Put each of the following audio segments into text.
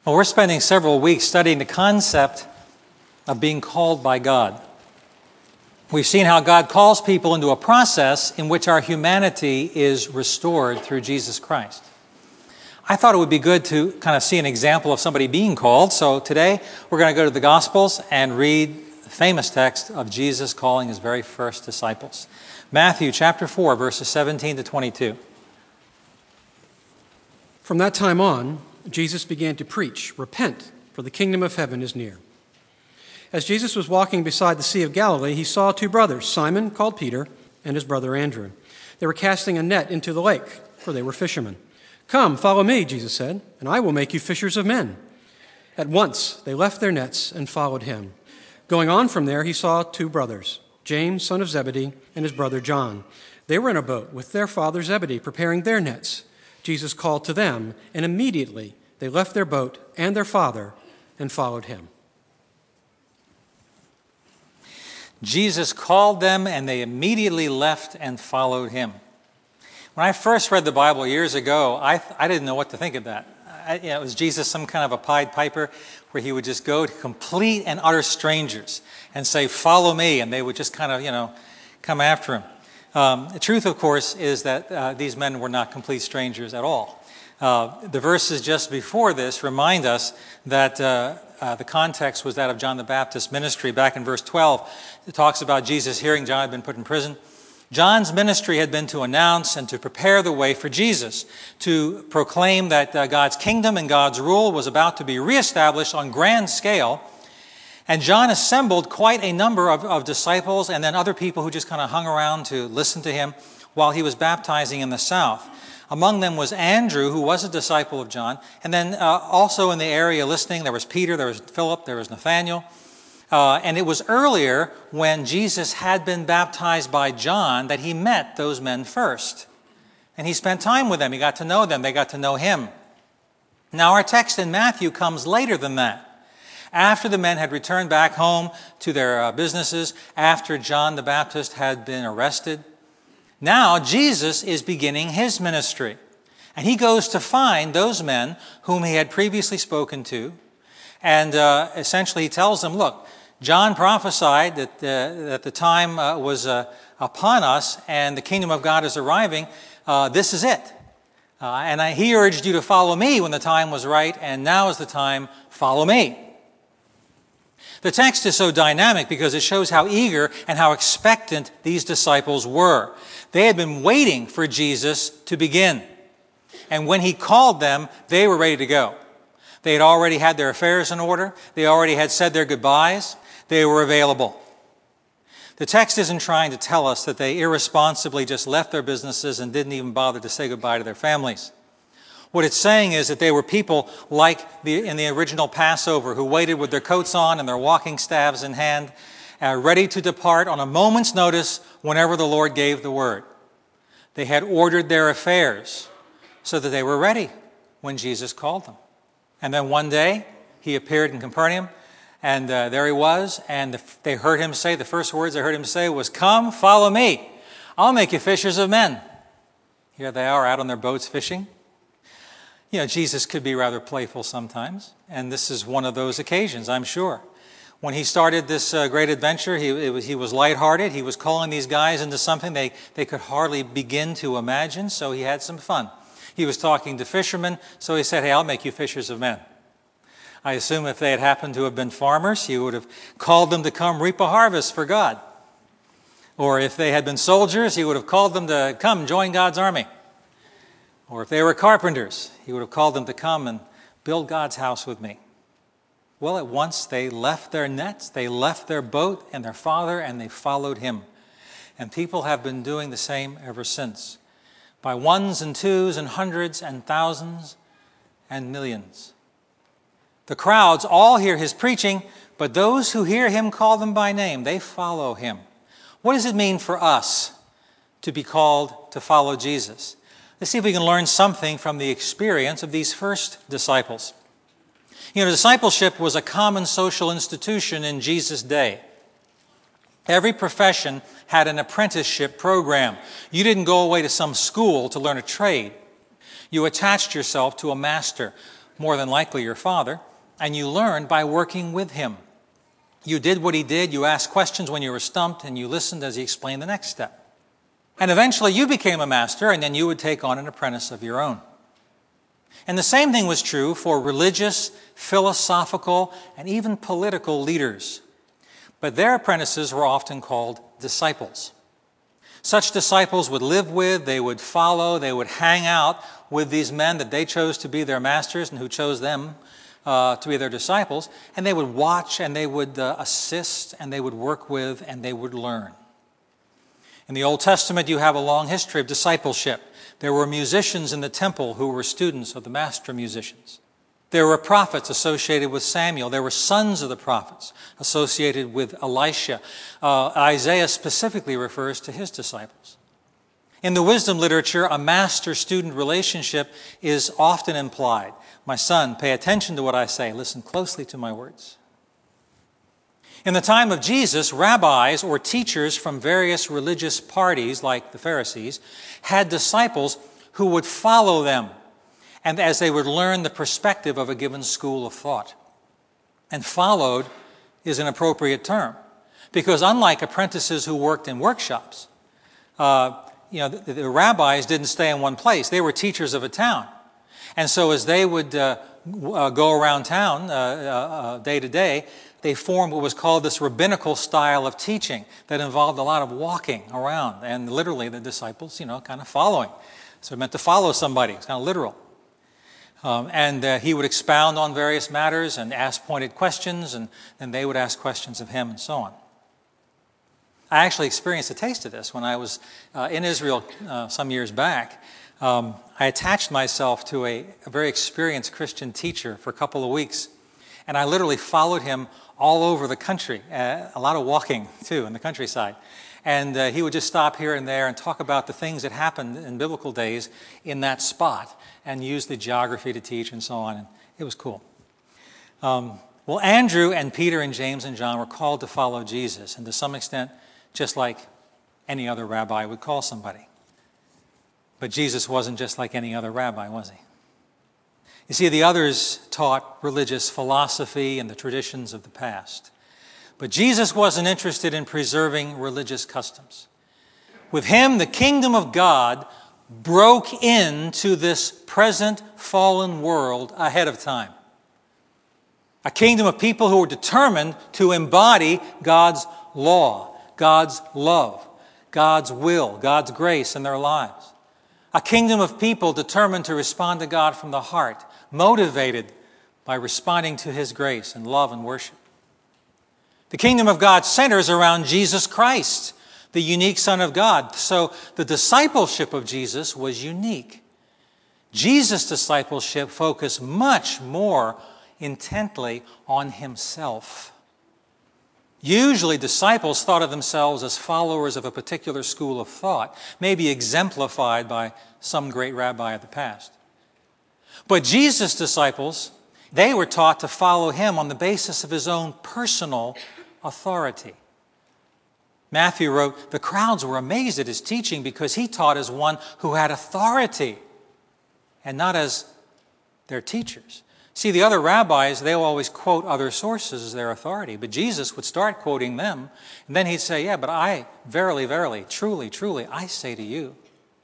Well, we're spending several weeks studying the concept of being called by God. We've seen how God calls people into a process in which our humanity is restored through Jesus Christ. I thought it would be good to kind of see an example of somebody being called. So today we're going to go to the Gospels and read the famous text of Jesus calling his very first disciples. Matthew chapter 4, verses 17 to 22. From that time on, Jesus began to preach, "Repent, for the kingdom of heaven is near." As Jesus was walking beside the Sea of Galilee, he saw two brothers, Simon, called Peter, and his brother Andrew. They were casting a net into the lake, for they were fishermen. "Come, follow me," Jesus said, "and I will make you fishers of men." At once they left their nets and followed him. Going on from there, he saw two brothers, James, son of Zebedee, and his brother John. They were in a boat with their father Zebedee, preparing their nets. Jesus called to them, and immediately they left their boat and their father and followed him. Jesus called them, and they immediately left and followed him. When I first read the Bible years ago, I didn't know what to think of that. Was Jesus some kind of a Pied Piper where he would just go to complete and utter strangers and say, "Follow me," and they would just kind of, come after him. The truth, of course, is that these men were not complete strangers at all. The verses just before this remind us that the context was that of John the Baptist's ministry. Back in verse 12, it talks about Jesus hearing John had been put in prison. John's ministry had been to announce and to prepare the way for Jesus, to proclaim that God's kingdom and God's rule was about to be reestablished on grand scale. And John assembled quite a number of disciples and then other people who just kind of hung around to listen to him while he was baptizing in the south. Among them was Andrew, who was a disciple of John. And then also in the area listening, there was Peter, there was Philip, there was Nathanael. And it was earlier when Jesus had been baptized by John that he met those men first. And he spent time with them. He got to know them. They got to know him. Now our text in Matthew comes later than that. After the men had returned back home to their businesses, after John the Baptist had been arrested, now Jesus is beginning his ministry. And he goes to find those men whom he had previously spoken to. And essentially he tells them, look, John prophesied that the time was upon us and the kingdom of God is arriving. This is it. He urged you to follow me when the time was right, and now is the time, follow me. The text is so dynamic because it shows how eager and how expectant these disciples were. They had been waiting for Jesus to begin. And when he called them, they were ready to go. They had already had their affairs in order. They already had said their goodbyes. They were available. The text isn't trying to tell us that they irresponsibly just left their businesses and didn't even bother to say goodbye to their families. What it's saying is that they were people like in the original Passover who waited with their coats on and their walking staves in hand, ready to depart on a moment's notice whenever the Lord gave the word. They had ordered their affairs so that they were ready when Jesus called them. And then one day, he appeared in Capernaum, and there he was, and they heard him say, the first words they heard him say was, "Come, follow me. I'll make you fishers of men." Here they are out on their boats fishing. Jesus could be rather playful sometimes, and this is one of those occasions, I'm sure. When he started this great adventure, he was lighthearted. He was calling these guys into something they could hardly begin to imagine, so he had some fun. He was talking to fishermen, so he said, "Hey, I'll make you fishers of men." I assume if they had happened to have been farmers, he would have called them to come reap a harvest for God. Or if they had been soldiers, he would have called them to come join God's army. Or if they were carpenters, he would have called them to come and build God's house with me. Well, at once they left their nets, they left their boat and their father, and they followed him. And people have been doing the same ever since. By ones and twos and hundreds and thousands and millions. The crowds all hear his preaching, but those who hear him call them by name, they follow him. What does it mean for us to be called to follow Jesus? Let's see if we can learn something from the experience of these first disciples. Discipleship was a common social institution in Jesus' day. Every profession had an apprenticeship program. You didn't go away to some school to learn a trade. You attached yourself to a master. more than likely your father, and you learned by working with him. You did what he did, you asked questions when you were stumped, and you listened as he explained the next step. And eventually you became a master, and then you would take on an apprentice of your own. And the same thing was true for religious, philosophical, and even political leaders. But their apprentices were often called disciples. Such disciples would live with, they would follow, they would hang out with these men that they chose to be their masters and who chose them to be their disciples. And they would watch and they would assist and they would work with and they would learn. In the Old Testament, you have a long history of discipleship. There were musicians in the temple who were students of the master musicians. There were prophets associated with Samuel. There were sons of the prophets associated with Elisha. Isaiah specifically refers to his disciples. In the wisdom literature, a master-student relationship is often implied. My son, pay attention to what I say. Listen closely to my words. In the time of Jesus, rabbis or teachers from various religious parties, like the Pharisees, had disciples who would follow them, and as they would learn the perspective of a given school of thought. And followed is an appropriate term, because unlike apprentices who worked in workshops, the rabbis didn't stay in one place. They were teachers of a town. And so as they would go around town day to day, they formed what was called this rabbinical style of teaching that involved a lot of walking around and literally the disciples, kind of following. So it meant to follow somebody. It's kind of literal. And he would expound on various matters and ask pointed questions, and then they would ask questions of him and so on. I actually experienced a taste of this when I was in Israel some years back. I attached myself to a very experienced Christian teacher for a couple of weeks, and I literally followed him all over the country, a lot of walking, too, in the countryside. And he would just stop here and there and talk about the things that happened in biblical days in that spot and use the geography to teach and so on. And it was cool. Well, Andrew and Peter and James and John were called to follow Jesus, and to some extent, just like any other rabbi would call somebody. But Jesus wasn't just like any other rabbi, was he? You see, the others taught religious philosophy and the traditions of the past. But Jesus wasn't interested in preserving religious customs. With him, the kingdom of God broke into this present fallen world ahead of time. A kingdom of people who were determined to embody God's law, God's love, God's will, God's grace in their lives. A kingdom of people determined to respond to God from the heart, motivated by responding to his grace and love and worship. The kingdom of God centers around Jesus Christ, the unique Son of God. So the discipleship of Jesus was unique. Jesus' discipleship focused much more intently on himself. Usually disciples thought of themselves as followers of a particular school of thought, maybe exemplified by some great rabbi of the past. But Jesus' disciples, they were taught to follow him on the basis of his own personal authority. Matthew wrote, the crowds were amazed at his teaching because he taught as one who had authority and not as their teachers. See, the other rabbis, they will always quote other sources as their authority, but Jesus would start quoting them, and then he'd say, yeah, but I, verily, verily, truly, truly, I say to you.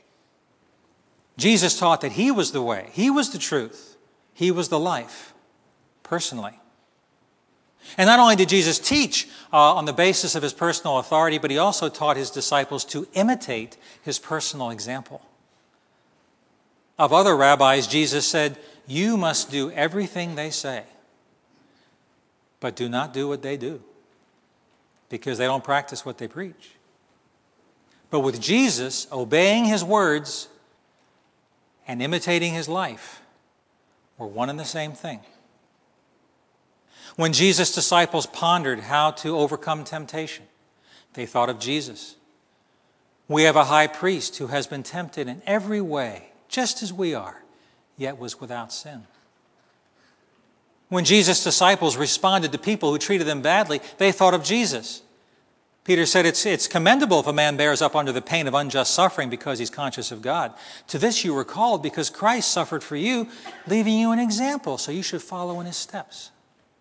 Jesus taught that he was the way, he was the truth, he was the life, personally. And not only did Jesus teach on the basis of his personal authority, but he also taught his disciples to imitate his personal example. Of other rabbis, Jesus said, you must do everything they say, but do not do what they do, because they don't practice what they preach. But with Jesus, obeying his words and imitating his life were one and the same thing. When Jesus' disciples pondered how to overcome temptation, they thought of Jesus. We have a high priest who has been tempted in every way, just as we are, yet was without sin. When Jesus' disciples responded to people who treated them badly, they thought of Jesus, Peter said, it's commendable if a man bears up under the pain of unjust suffering because he's conscious of God. To this you were called because Christ suffered for you, leaving you an example, so you should follow in his steps.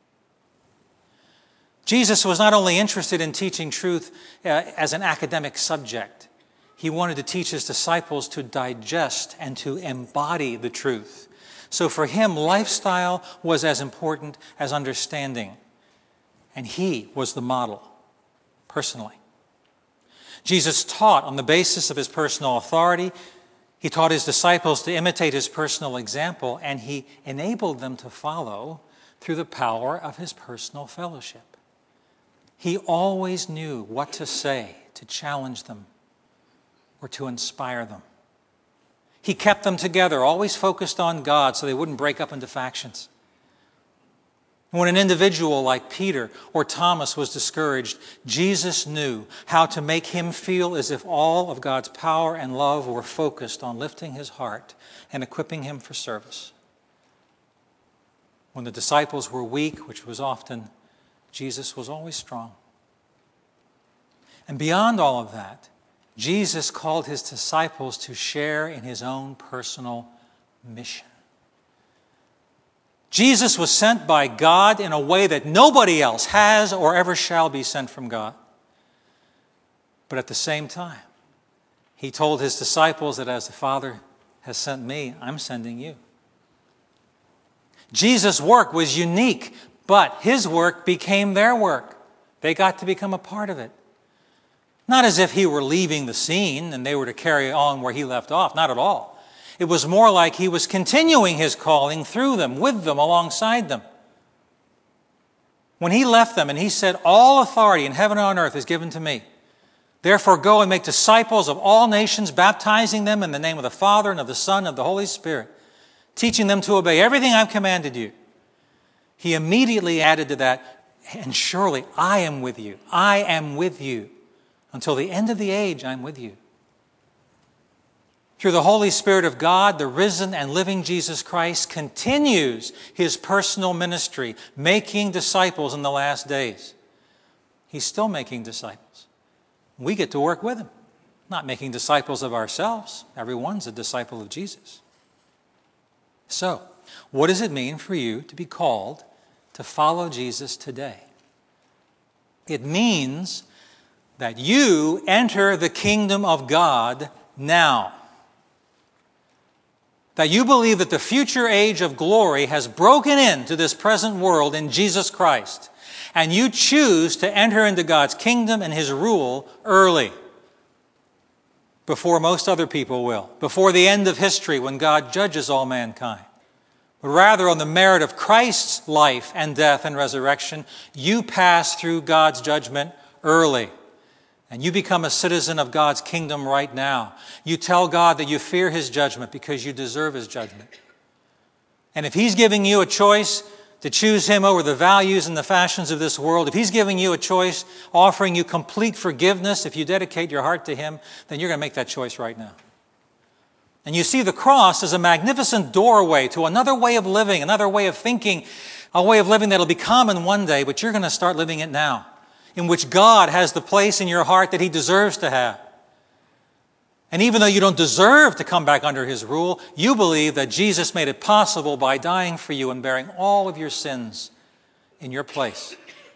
Jesus was not only interested in teaching truth as an academic subject. He wanted to teach his disciples to digest and to embody the truth. So for him, lifestyle was as important as understanding. And he was the model, personally. Jesus taught on the basis of his personal authority. He taught his disciples to imitate his personal example, and he enabled them to follow through the power of his personal fellowship. He always knew what to say to challenge them or to inspire them. He kept them together, always focused on God so they wouldn't break up into factions. When an individual like Peter or Thomas was discouraged, Jesus knew how to make him feel as if all of God's power and love were focused on lifting his heart and equipping him for service. When the disciples were weak, which was often, Jesus was always strong. And beyond all of that, Jesus called his disciples to share in his own personal mission. Jesus was sent by God in a way that nobody else has or ever shall be sent from God. But at the same time, he told his disciples that as the Father has sent me, I'm sending you. Jesus' work was unique, but his work became their work. They got to become a part of it. Not as if he were leaving the scene and they were to carry on where he left off. Not at all. It was more like he was continuing his calling through them, with them, alongside them. When he left them and he said, all authority in heaven and on earth is given to me. Therefore go and make disciples of all nations, baptizing them in the name of the Father and of the Son and of the Holy Spirit, teaching them to obey everything I've commanded you. He immediately added to that, and surely I am with you. I am with you. Until the end of the age, I'm with you. Through the Holy Spirit of God, the risen and living Jesus Christ continues his personal ministry, making disciples in the last days. He's still making disciples. We get to work with him, not making disciples of ourselves. Everyone's a disciple of Jesus. So, what does it mean for you to be called to follow Jesus today? It means that you enter the kingdom of God now. That you believe that the future age of glory has broken into this present world in Jesus Christ, and you choose to enter into God's kingdom and his rule early, before most other people will, before the end of history when God judges all mankind. But rather on the merit of Christ's life and death and resurrection, you pass through God's judgment early. And you become a citizen of God's kingdom right now. You tell God that you fear his judgment because you deserve his judgment. And if he's giving you a choice to choose him over the values and the fashions of this world, if he's giving you a choice, offering you complete forgiveness, if you dedicate your heart to him, then you're going to make that choice right now. And you see the cross as a magnificent doorway to another way of living, another way of thinking, a way of living that'll be common one day, but you're going to start living it now, in which God has the place in your heart that he deserves to have. And even though you don't deserve to come back under his rule, you believe that Jesus made it possible by dying for you and bearing all of your sins in your place.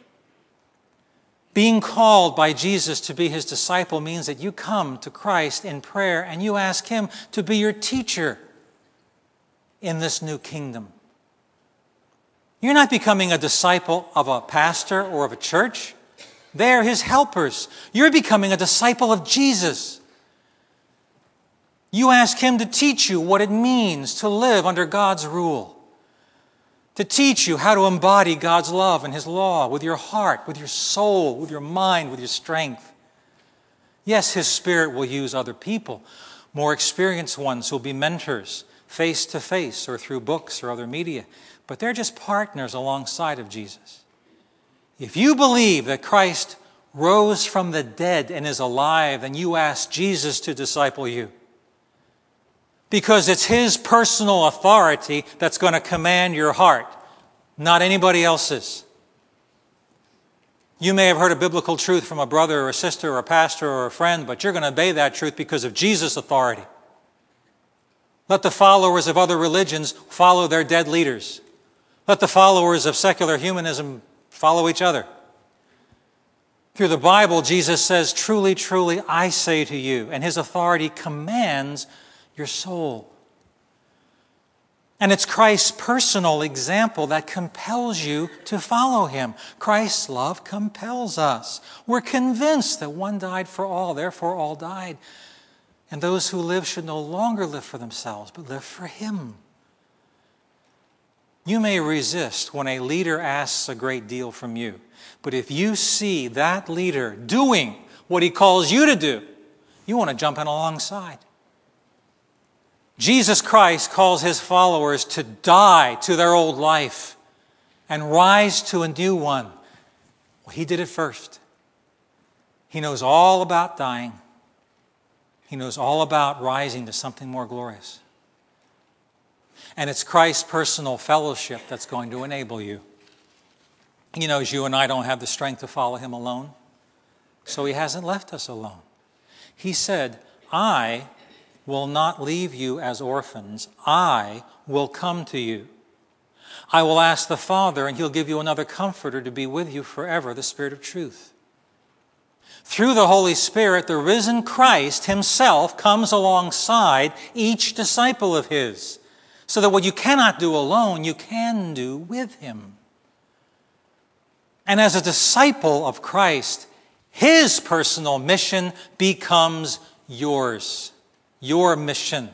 Being called by Jesus to be his disciple means that you come to Christ in prayer and you ask him to be your teacher in this new kingdom. You're not becoming a disciple of a pastor or of a church. They're his helpers. You're becoming a disciple of Jesus. You ask him to teach you what it means to live under God's rule, to teach you how to embody God's love and his law with your heart, with your soul, with your mind, with your strength. Yes, his Spirit will use other people, more experienced ones who will be mentors, face to face or through books or other media, but they're just partners alongside of Jesus. If you believe that Christ rose from the dead and is alive, then you ask Jesus to disciple you. Because it's his personal authority that's going to command your heart, not anybody else's. You may have heard a biblical truth from a brother or a sister or a pastor or a friend, but you're going to obey that truth because of Jesus' authority. Let the followers of other religions follow their dead leaders. Let the followers of secular humanism follow each other. Through the Bible, Jesus says, "Truly, truly, I say to you," and his authority commands your soul. And it's Christ's personal example that compels you to follow him. Christ's love compels us. We're convinced that one died for all, therefore all died. And those who live should no longer live for themselves, but live for him. You may resist when a leader asks a great deal from you. But if you see that leader doing what he calls you to do, you want to jump in alongside. Jesus Christ calls his followers to die to their old life and rise to a new one. Well, he did it first. He knows all about dying. He knows all about rising to something more glorious. And it's Christ's personal fellowship that's going to enable you. He knows you and I don't have the strength to follow him alone, so he hasn't left us alone. He said, "I will not leave you as orphans. I will come to you. I will ask the Father, and he'll give you another comforter to be with you forever, the Spirit of truth." Through the Holy Spirit, the risen Christ himself comes alongside each disciple of his, so that what you cannot do alone, you can do with him. And as a disciple of Christ, his personal mission becomes yours, your mission.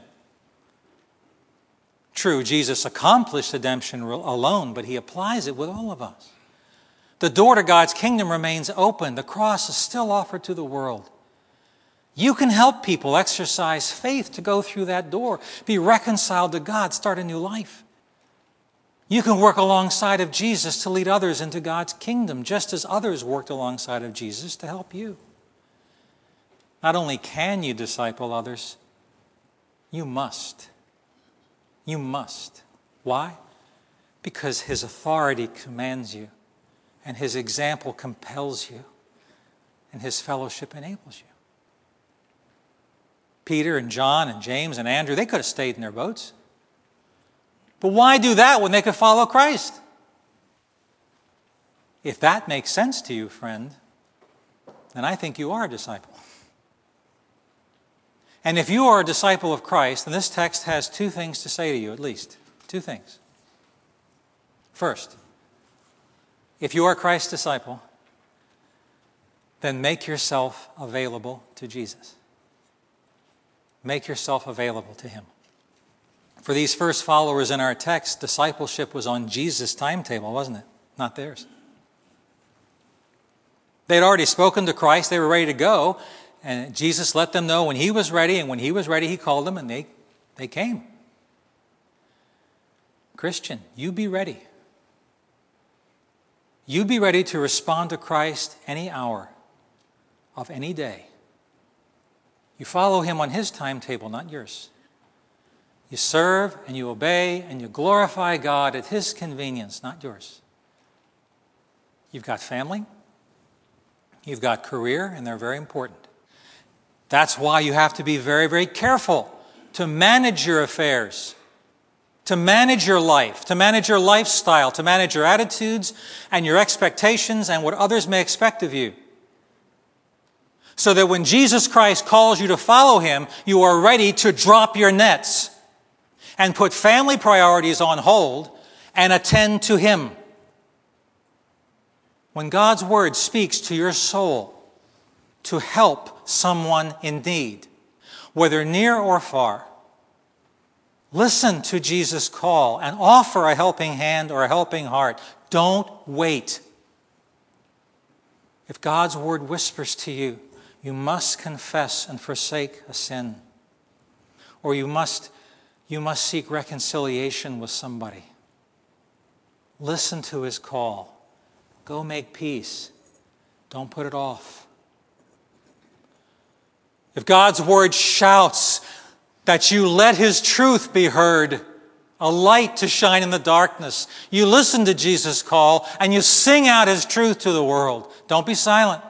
True, Jesus accomplished redemption alone, but he applies it with all of us. The door to God's kingdom remains open. The cross is still offered to the world. You can help people exercise faith to go through that door, be reconciled to God, start a new life. You can work alongside of Jesus to lead others into God's kingdom, just as others worked alongside of Jesus to help you. Not only can you disciple others, you must. You must. Why? Because his authority commands you, and his example compels you, and his fellowship enables you. Peter and John and James and Andrew, they could have stayed in their boats. But why do that when they could follow Christ? If that makes sense to you, friend, then I think you are a disciple. And if you are a disciple of Christ, then this text has two things to say to you, at least. Two things. First, if you are Christ's disciple, then make yourself available to Jesus. Make yourself available to him. For these first followers in our text, discipleship was on Jesus' timetable, wasn't it? Not theirs. They'd already spoken to Christ. They were ready to go. And Jesus let them know when he was ready. And when he was ready, he called them and they came. Christian, you be ready. You be ready to respond to Christ any hour of any day. You follow him on his timetable, not yours. You serve and you obey and you glorify God at his convenience, not yours. You've got family, you've got career, and they're very important. That's why you have to be very, very careful to manage your affairs, to manage your life, to manage your lifestyle, to manage your attitudes and your expectations and what others may expect of you. So that when Jesus Christ calls you to follow him, you are ready to drop your nets and put family priorities on hold and attend to him. When God's word speaks to your soul to help someone in need, whether near or far, listen to Jesus' call and offer a helping hand or a helping heart. Don't wait. If God's word whispers to you, you must confess and forsake a sin, or you must seek reconciliation with somebody. Listen to his call. Go make peace. Don't put it off. If God's word shouts that you let his truth be heard, a light to shine in the darkness. You listen to Jesus' call and you sing out his truth to the world. Don't be silent.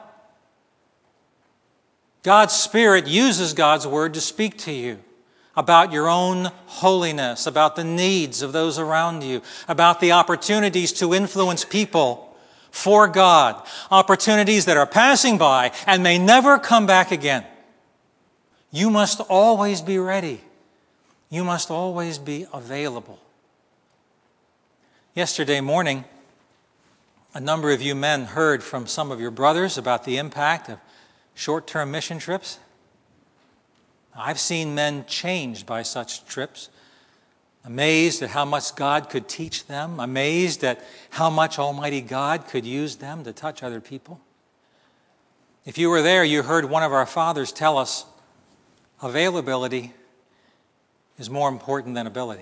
God's Spirit uses God's word to speak to you about your own holiness, about the needs of those around you, about the opportunities to influence people for God, opportunities that are passing by and may never come back again. You must always be ready. You must always be available. Yesterday morning, a number of you men heard from some of your brothers about the impact of short-term mission trips. I've seen men changed by such trips, amazed at how much God could teach them, amazed at how much Almighty God could use them to touch other people. If you were there, you heard one of our fathers tell us, availability is more important than ability.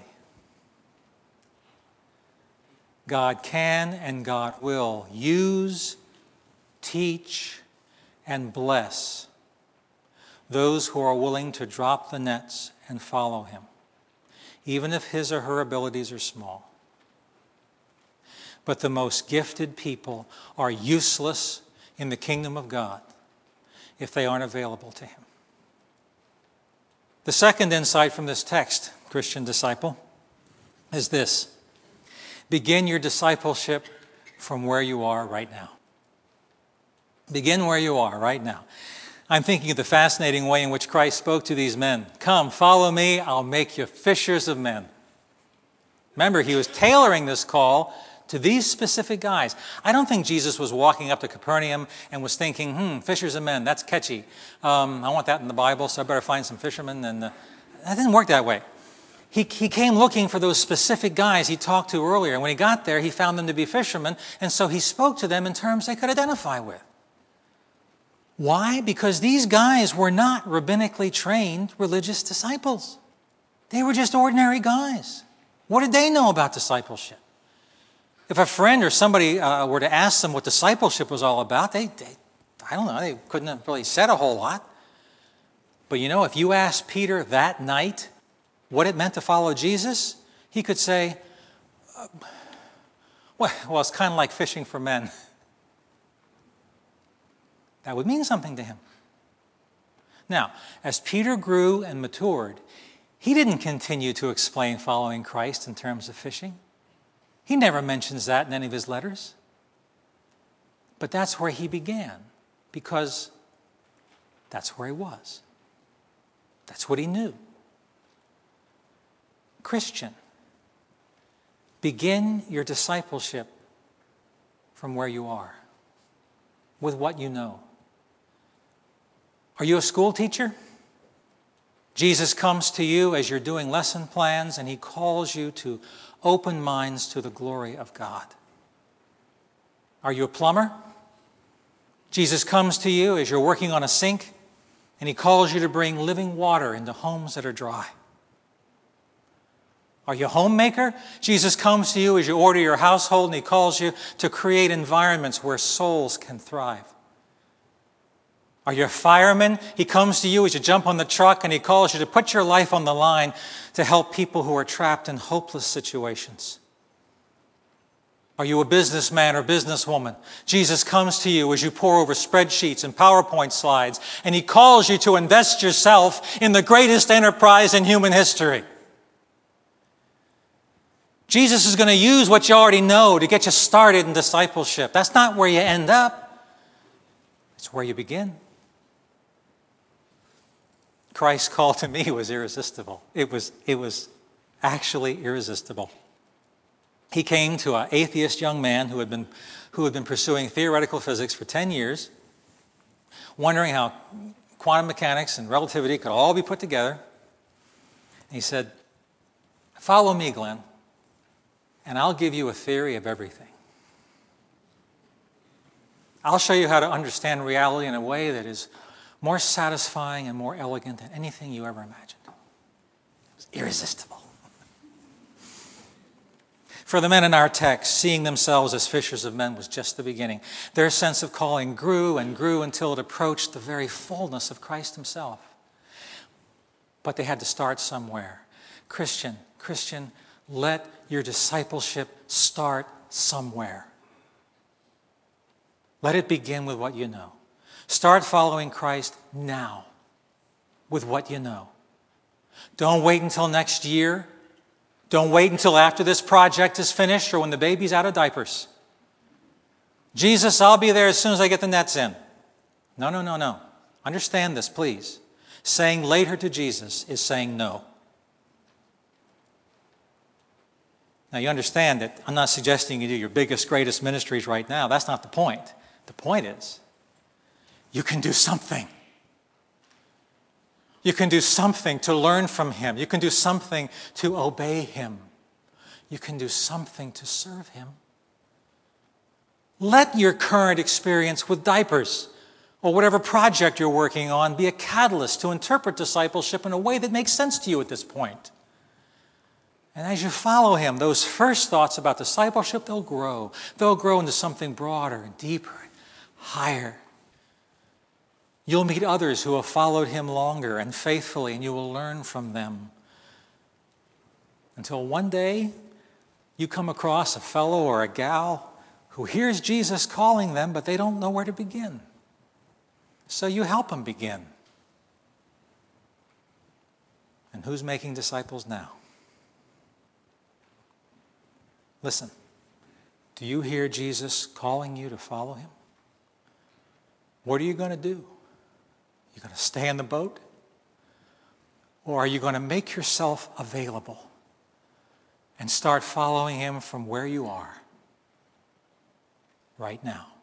God can and God will use, teach, and bless those who are willing to drop the nets and follow him, even if his or her abilities are small. But the most gifted people are useless in the kingdom of God if they aren't available to him. The second insight from this text, Christian disciple, is this: begin your discipleship from where you are right now. Begin where you are right now. I'm thinking of the fascinating way in which Christ spoke to these men. Come, follow me, I'll make you fishers of men. Remember, he was tailoring this call to these specific guys. I don't think Jesus was walking up to Capernaum and was thinking, fishers of men, that's catchy. I want that in the Bible, so I better find some fishermen. And that didn't work that way. He came looking for those specific guys he talked to earlier. And when he got there, he found them to be fishermen. And so he spoke to them in terms they could identify with. Why? Because these guys were not rabbinically trained religious disciples. They were just ordinary guys. What did they know about discipleship? If a friend or somebody were to ask them what discipleship was all about, I don't know, they couldn't have really said a whole lot. But you know, if you asked Peter that night what it meant to follow Jesus, he could say, well, it's kind of like fishing for men. That would mean something to him. Now, as Peter grew and matured, he didn't continue to explain following Christ in terms of fishing. He never mentions that in any of his letters. But that's where he began, because that's where he was. That's what he knew. Christian, begin your discipleship from where you are, with what you know. Are you a school teacher? Jesus comes to you as you're doing lesson plans, and he calls you to open minds to the glory of God. Are you a plumber? Jesus comes to you as you're working on a sink, and he calls you to bring living water into homes that are dry. Are you a homemaker? Jesus comes to you as you order your household, and he calls you to create environments where souls can thrive. Are you a fireman? He comes to you as you jump on the truck, and he calls you to put your life on the line to help people who are trapped in hopeless situations. Are you a businessman or businesswoman? Jesus comes to you as you pore over spreadsheets and PowerPoint slides, and he calls you to invest yourself in the greatest enterprise in human history. Jesus is going to use what you already know to get you started in discipleship. That's not where you end up. It's where you begin. Christ's call to me was irresistible. It was actually irresistible. He came to an atheist young man who had been pursuing theoretical physics for 10 years, wondering how quantum mechanics and relativity could all be put together. And he said, "Follow me, Glenn, and I'll give you a theory of everything. I'll show you how to understand reality in a way that is more satisfying and more elegant than anything you ever imagined." It was irresistible. For the men in our text, seeing themselves as fishers of men was just the beginning. Their sense of calling grew and grew until it approached the very fullness of Christ himself. But they had to start somewhere. Christian, Let your discipleship start somewhere. Let it begin with what you know. Start following Christ now with what you know. Don't wait until next year. Don't wait until after this project is finished or when the baby's out of diapers. Jesus, I'll be there as soon as I get the nets in. No. Understand this, please. Saying later to Jesus is saying no. Now, you understand that I'm not suggesting you do your biggest, greatest ministries right now. That's not the point. The point is, you can do something. You can do something to learn from Him. You can do something to obey Him. You can do something to serve Him. Let your current experience with diapers or whatever project you're working on be a catalyst to interpret discipleship in a way that makes sense to you at this point. And as you follow Him, those first thoughts about discipleship, they'll grow. They'll grow into something broader and deeper and higher. You'll meet others who have followed Him longer and faithfully, and you will learn from them. Until one day, you come across a fellow or a gal who hears Jesus calling them, but they don't know where to begin. So you help them begin. And who's making disciples now? Listen, do you hear Jesus calling you to follow Him? What are you going to do? You going to stay in the boat? Or are you going to make yourself available and start following Him from where you are right now?